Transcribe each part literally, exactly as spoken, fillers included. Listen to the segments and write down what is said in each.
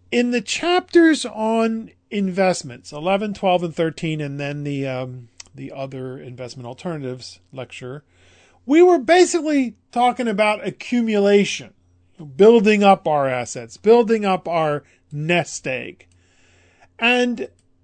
In the chapters on investments, eleven, twelve, and thirteen, and then the um, the other investment alternatives lecture, we were basically talking about accumulation, building up our assets, building up our nest egg. And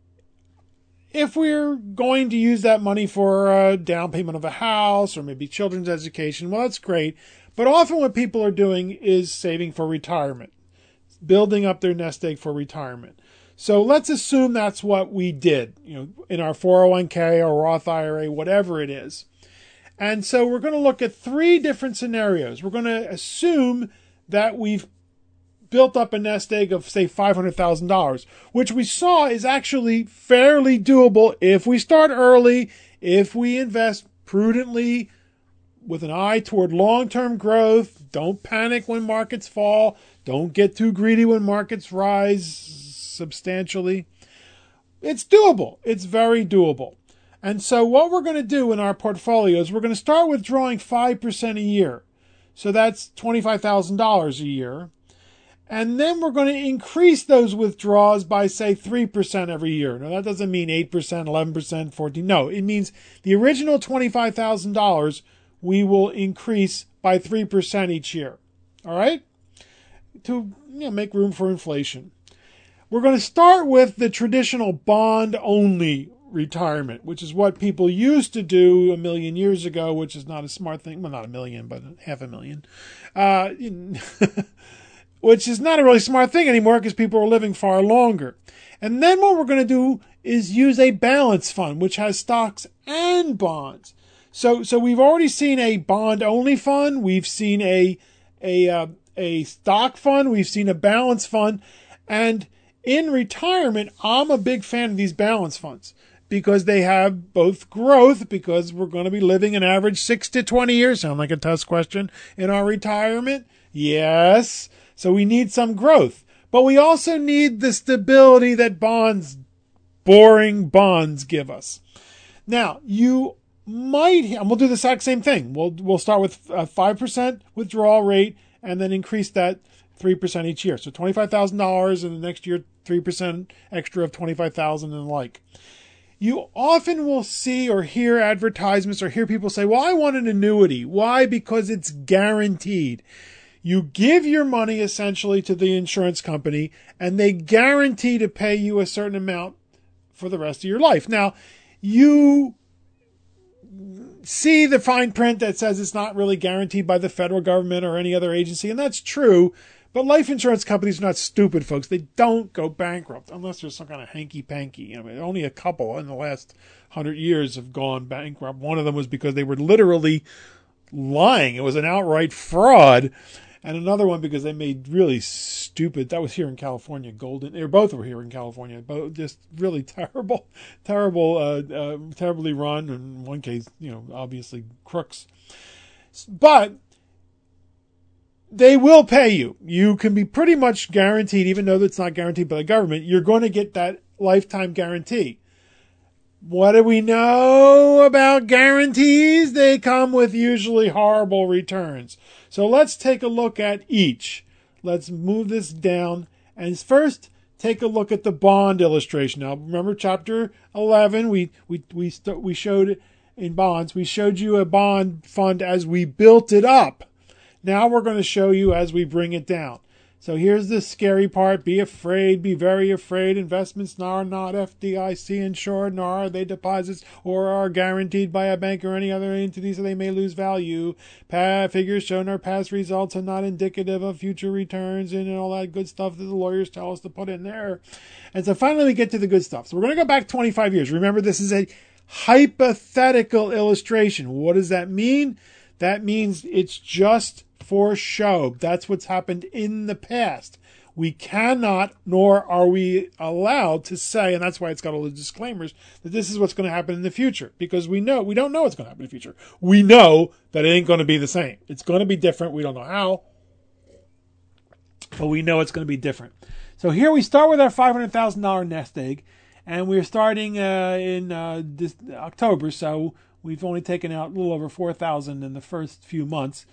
if we're going to use that money for a down payment of a house or maybe children's education, well, that's great. But often what people are doing is saving for retirement, building up their nest egg for retirement. So let's assume that's what we did, you know, in our four oh one k or Roth I R A, whatever it is. And so we're going to look at three different scenarios. We're going to assume that we've built up a nest egg of, say, five hundred thousand dollars, which we saw is actually fairly doable if we start early, if we invest prudently with an eye toward long-term growth. Don't panic when markets fall. Don't get too greedy when markets rise substantially. It's doable. It's very doable. And so what we're going to do in our portfolio is we're going to start withdrawing five percent a year. So that's twenty-five thousand dollars a year. And then we're going to increase those withdrawals by, say, three percent every year. Now, that doesn't mean eight percent, eleven percent, fourteen percent. No, it means the original twenty-five thousand dollars we will increase by three percent each year. All right? To, you know, make room for inflation. We're going to start with the traditional bond-only retirement, which is what people used to do a million years ago, which is not a smart thing. Well, not a million, but half a million. Uh, which is not a really smart thing anymore because people are living far longer. And then what we're going to do is use a balance fund, which has stocks and bonds. So, so we've already seen a bond-only fund. We've seen a a uh, a stock fund. We've seen a balance fund. And in retirement, I'm a big fan of these balance funds because they have both growth, because we're going to be living an average six to twenty years. Sound like a test question in our retirement? Yes. So we need some growth, but we also need the stability that bonds, boring bonds, give us. Now, you might, and we'll do the exact same thing. We'll we'll start with a five percent withdrawal rate and then increase that three percent each year. So twenty-five thousand dollars, and the next year three percent extra of twenty-five thousand dollars and the like. You often will see or hear advertisements or hear people say, well, I want an annuity. Why? Because it's guaranteed. You give your money essentially to the insurance company, and they guarantee to pay you a certain amount for the rest of your life. Now, you see the fine print that says it's not really guaranteed by the federal government or any other agency, and that's true. But life insurance companies are not stupid, folks. They don't go bankrupt unless there's some kind of hanky-panky. You know, only a couple in the last hundred years have gone bankrupt. One of them was because they were literally lying. It was an outright fraud. And another one because they made really stupid, that was here in California, Golden, they both were here in California, both just really terrible, terrible, uh, uh, terribly run. In one case, you know, obviously crooks. But they will pay you. You can be pretty much guaranteed, even though it's not guaranteed by the government, you're going to get that lifetime guarantee. What do we know about guarantees? They come with usually horrible returns. So let's take a look at each. Let's move this down. And first, take a look at the bond illustration. Now, remember chapter eleven, we we we st- we showed in bonds, we showed you a bond fund as we built it up. Now we're going to show you as we bring it down. So here's the scary part. Be afraid, be very afraid. Investments are not F D I C insured, nor are they deposits or are guaranteed by a bank or any other entity, so they may lose value. Pa- figures shown are past results and not indicative of future returns and all that good stuff that the lawyers tell us to put in there. And so finally we get to the good stuff. So we're going to go back twenty-five years. Remember, this is a hypothetical illustration. What does that mean? That means it's just for show. That's what's happened in the past. We cannot, nor are we allowed to say, and that's why it's got all the disclaimers, that this is what's going to happen in the future. Because we know, we don't know what's going to happen in the future. We know that it ain't going to be the same. It's going to be different. We don't know how, but we know it's going to be different. So here we start with our five hundred thousand dollars nest egg, and we're starting uh, in uh, this October, so we've only taken out a little over four thousand dollars in the first few months.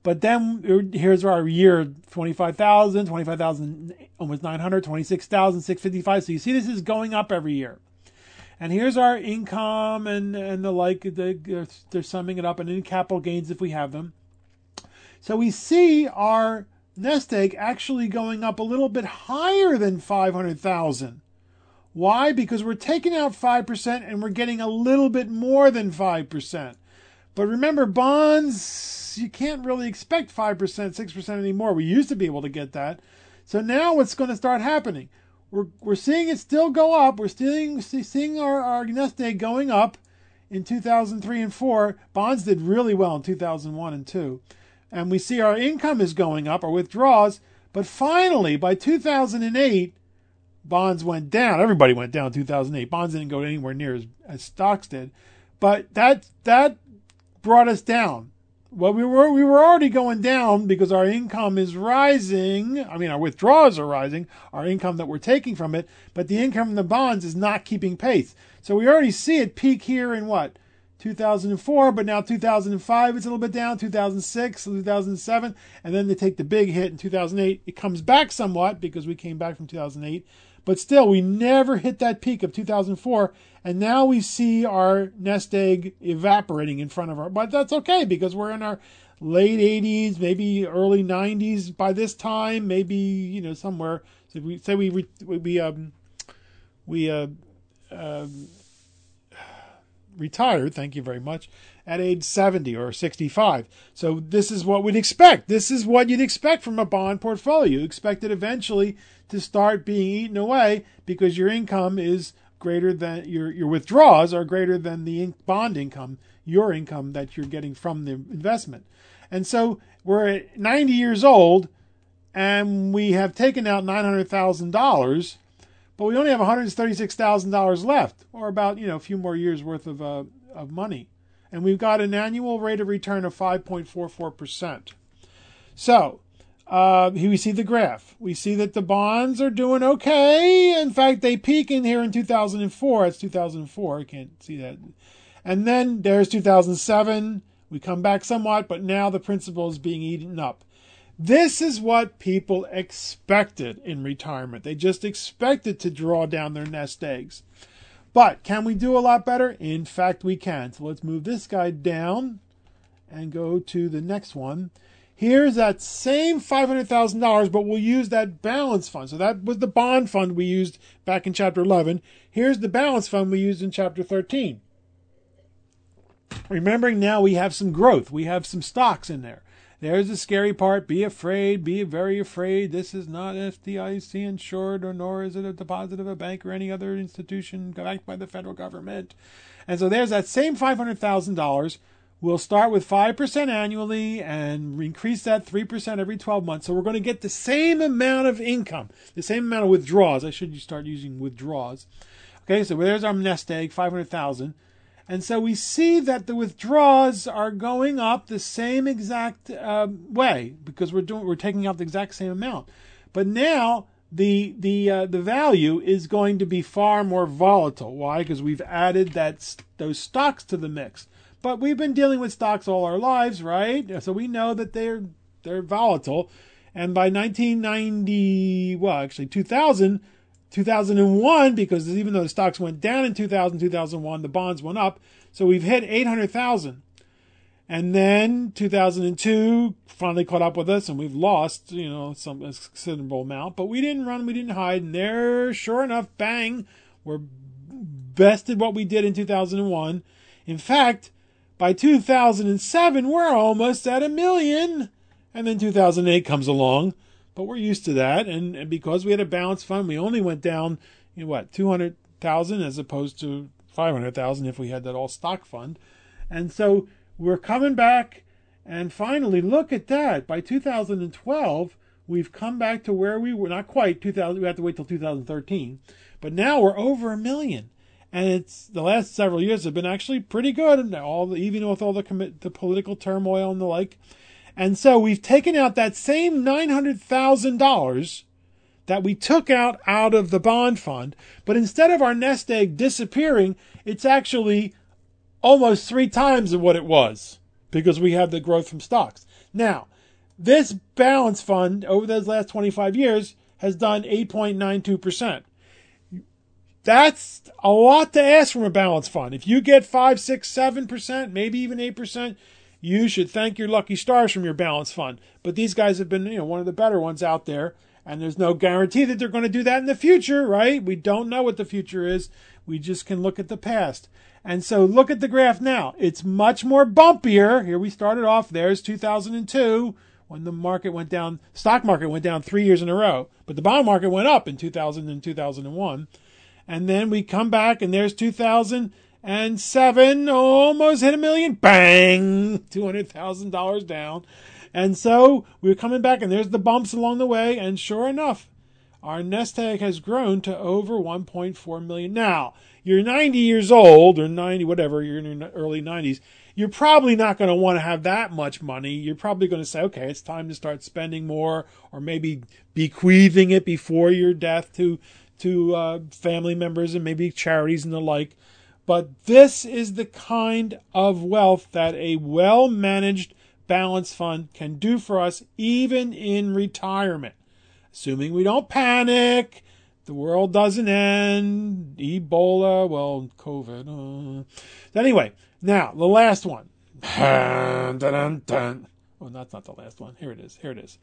But then here's our year, twenty-five thousand, twenty-five thousand, almost nine hundred, twenty-six thousand six hundred fifty-five. So you see this is going up every year. And here's our income and, and the like. The, they're summing it up, and then capital gains if we have them. So we see our nest egg actually going up a little bit higher than five hundred thousand. Why? Because we're taking out five percent and we're getting a little bit more than five percent. But remember, bonds, you can't really expect five percent, six percent anymore. We used to be able to get that. So now what's going to start happening? We're we're seeing it still go up. We're still seeing our, our nest egg going up in two thousand three and four. Bonds did really well in two thousand one and two. And we see our income is going up, our withdrawals. But finally, by two thousand eight, bonds went down. Everybody went down in two thousand eight. Bonds didn't go anywhere near as, as stocks did. But that that brought us down. Well, we were we were already going down because our income is rising. I mean, our withdrawals are rising, our income that we're taking from it, but the income from the bonds is not keeping pace. So we already see it peak here in what? two thousand four, but now two thousand five it's a little bit down, two thousand six, two thousand seven, and then they take the big hit in two thousand eight. It comes back somewhat because we came back from two thousand eight, but still we never hit that peak of two thousand four, and now we see our nest egg evaporating in front of our, but that's okay because we're in our late eighties, maybe early nineties by this time, maybe, you know, somewhere. So if we say we we we um we uh, uh retired, thank you very much, at age seventy or sixty-five. So this is what we'd expect. This is what you'd expect from a bond portfolio. You expect it eventually to start being eaten away because your income is greater than, your, your withdrawals are greater than the in- bond income, your income that you're getting from the investment. And so we're at ninety years old and we have taken out nine hundred thousand dollars, but we only have one hundred thirty-six thousand dollars left, or about, you know, a few more years worth of uh, of money. And we've got an annual rate of return of five point four four percent. So, uh, here we see the graph. We see that the bonds are doing okay. In fact, they peak in here in two thousand four. It's two thousand four. I can't see that. And then there's two thousand seven. We come back somewhat, but now the principal is being eaten up. This is what people expected in retirement. They just expected to draw down their nest eggs. But can we do a lot better? In fact, we can. So let's move this guy down and go to the next one. Here's that same five hundred thousand dollars, but we'll use that balance fund. So that was the bond fund we used back in Chapter eleven. Here's the balance fund we used in Chapter thirteen. Remembering now we have some growth. We have some stocks in there. There's the scary part. Be afraid. Be very afraid. This is not F D I C insured, or nor is it a deposit of a bank or any other institution backed by the federal government. And so there's that same five hundred thousand dollars. We'll start with five percent annually and increase that three percent every twelve months. So we're going to get the same amount of income, the same amount of withdrawals. I should start using withdrawals. Okay, so there's our nest egg, five hundred thousand dollars. And so we see that the withdrawals are going up the same exact uh, way because we're doing we're taking out the exact same amount. But now the the uh, the value is going to be far more volatile. Why? Because we've added that those stocks to the mix. But we've been dealing with stocks all our lives, right? So we know that they're they're volatile. And by nineteen ninety, well, actually two thousand. two thousand one, because even though the stocks went down in two thousand, two thousand one, the bonds went up. So we've hit eight hundred thousand. And then two thousand two finally caught up with us, and we've lost, you know, some a considerable amount. But we didn't run, we didn't hide. And there, sure enough, bang, we're bested what we did in two thousand one. In fact, by two thousand seven, we're almost at a million. And then two thousand eight comes along. But we're used to that, and, and because we had a balanced fund, we only went down, you know, what, two hundred thousand as opposed to five hundred thousand if we had that all stock fund. And so we're coming back, and finally, look at that. By two thousand twelve, we've come back to where we were, not quite two thousand, we have to wait till two thousand thirteen, but now we're over a million. And it's the last several years have been actually pretty good, and all the, even with all the, commit, the political turmoil and the like. And so we've taken out that same nine hundred thousand dollars that we took out out of the bond fund, but instead of our nest egg disappearing, it's actually almost three times of what it was because we have the growth from stocks. Now, This balance fund over those last twenty-five years has done eight point nine two percent. That's a lot to ask from a balance fund. If you get five, six, seven percent, maybe even eight percent, you should thank your lucky stars from your balance fund. But these guys have been, you know, one of the better ones out there, and there's no guarantee that they're going to do that in the future, right? We don't know what the future is. We just can look at the past. And so look at the graph now. It's much more bumpier. Here we started off. There's two thousand two when the market went down, stock market went down three years in a row, but the bond market went up in two thousand and two thousand one. And then we come back and there's two thousand seven, almost hit a million, bang, two hundred thousand dollars down. And so we're coming back and there's the bumps along the way. And sure enough, our nest egg has grown to over one point four million. Now, you're ninety years old or ninety, whatever, you're in your early nineties. You're probably not going to want to have that much money. You're probably going to say, okay, it's time to start spending more, or maybe bequeathing it before your death to to uh, family members and maybe charities and the like. But this is the kind of wealth that a well-managed balance fund can do for us even in retirement. Assuming we don't panic, the world doesn't end, Ebola, well, COVID. Uh. Anyway, now, the last one. Dun, dun, dun. Oh, that's not the last one. Here it is. Here it is.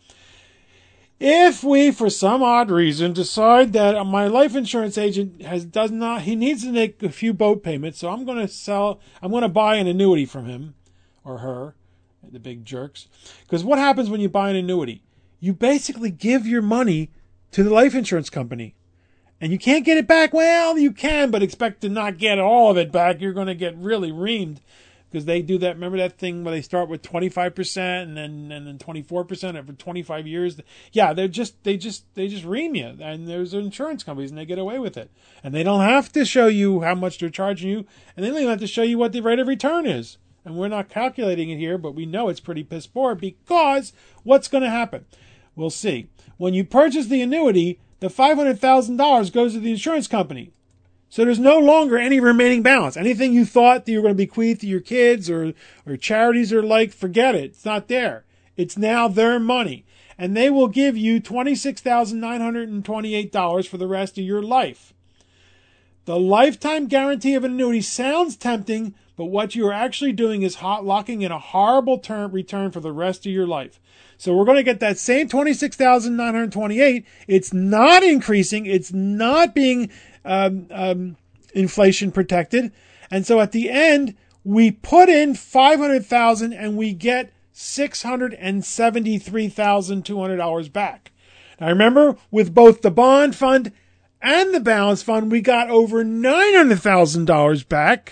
If we, for some odd reason, decide that my life insurance agent has does not, he needs to make a few boat payments, so I'm going to sell, I'm going to buy an annuity from him or her, the big jerks. Because what happens when you buy an annuity? You basically give your money to the life insurance company. And you can't get it back. Well, you can, but expect to not get all of it back. You're going to get really reamed. Because they do that, remember that thing where they start with twenty-five percent and then and then twenty-four percent over twenty-five years? Yeah, they're just they just they just ream you. And there's insurance companies and they get away with it. And they don't have to show you how much they're charging you, and they don't even have to show you what the rate of return is. And we're not calculating it here, but we know it's pretty piss poor, because what's going to happen? We'll see. When you purchase the annuity, the five hundred thousand dollars goes to the insurance company. So there's no longer any remaining balance. Anything you thought that you were going to bequeath to your kids or, or charities or like, forget it. It's not there. It's now their money. And they will give you twenty-six thousand nine hundred twenty-eight dollars for the rest of your life. The lifetime guarantee of an annuity sounds tempting, but what you are actually doing is hot locking in a horrible term return for the rest of your life. So we're going to get that same twenty-six thousand nine hundred twenty-eight dollars. It's not increasing. It's not being um, um, inflation protected. And so at the end, we put in five hundred thousand dollars and we get six hundred seventy-three thousand two hundred dollars back. Now remember, with both the bond fund and the balance fund, we got over nine hundred thousand dollars back.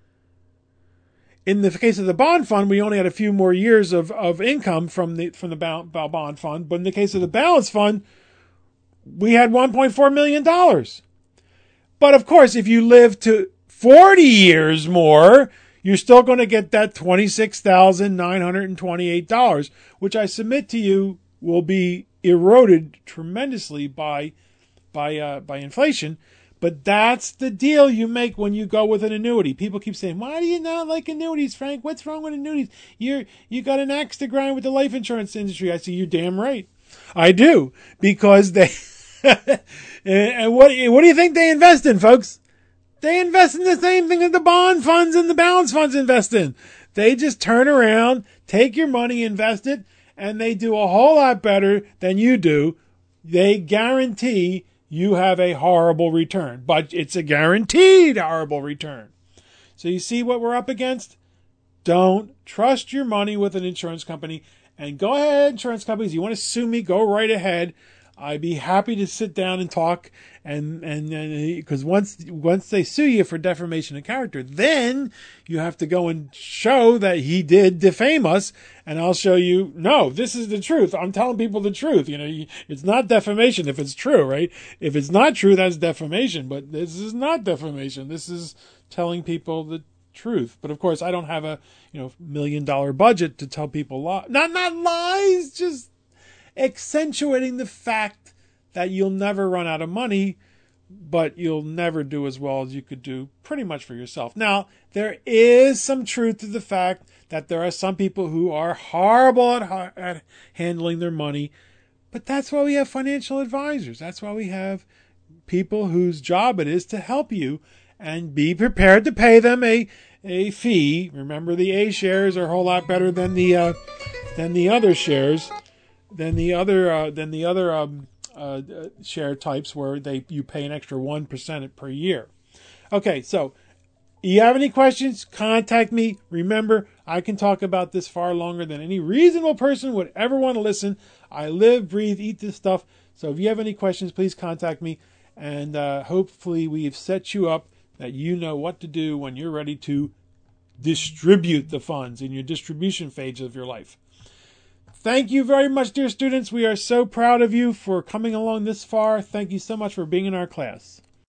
In the case of the bond fund, we only had a few more years of, of income from the from the bond fund. But in the case of the balance fund, we had one point four million dollars. But of course, if you live to forty years more, you're still going to get that twenty-six thousand nine hundred twenty-eight dollars, which I submit to you will be eroded tremendously by by uh, by inflation. But that's the deal you make when you go with an annuity. People keep saying, why do you not like annuities, Frank? What's wrong with annuities? You're, you got an axe to grind with the life insurance industry. I say, you're damn right. I do. Because they, and what, what do you think they invest in, folks? They invest in the same thing that the bond funds and the balance funds invest in. They just turn around, take your money, invest it, and they do a whole lot better than you do. They guarantee you have a horrible return, but it's a guaranteed horrible return. So you see what we're up against? Don't trust your money with an insurance company. And go ahead, insurance companies, you want to sue me, go right ahead. I'd be happy to sit down and talk, and and because once once they sue you for defamation of character, then you have to go and show that he did defame us, and I'll show you, no, this is the truth. I'm telling people the truth. You know, it's not defamation if it's true, right? If it's not true, that's defamation. But this is not defamation. This is telling people the truth. But of course, I don't have a you know million dollar budget to tell people lies. Not not lies, just accentuating the fact that you'll never run out of money but you'll never do as well as you could do pretty much for yourself. Now, there is some truth to the fact that there are some people who are horrible at, at handling their money, but that's why we have financial advisors. That's why we have people whose job it is to help you, and be prepared to pay them a a fee. Remember, the A shares are a whole lot better than the uh, than the other shares, than the other uh, than the other um, uh, share types where they you pay an extra one percent per year. Okay, so you have any questions? Contact me. Remember, I can talk about this far longer than any reasonable person would ever want to listen. I live, breathe, eat this stuff. So if you have any questions, please contact me. And uh, hopefully we've set you up that you know what to do when you're ready to distribute the funds in your distribution phase of your life. Thank you very much, dear students. We are so proud of you for coming along this far. Thank you so much for being in our class.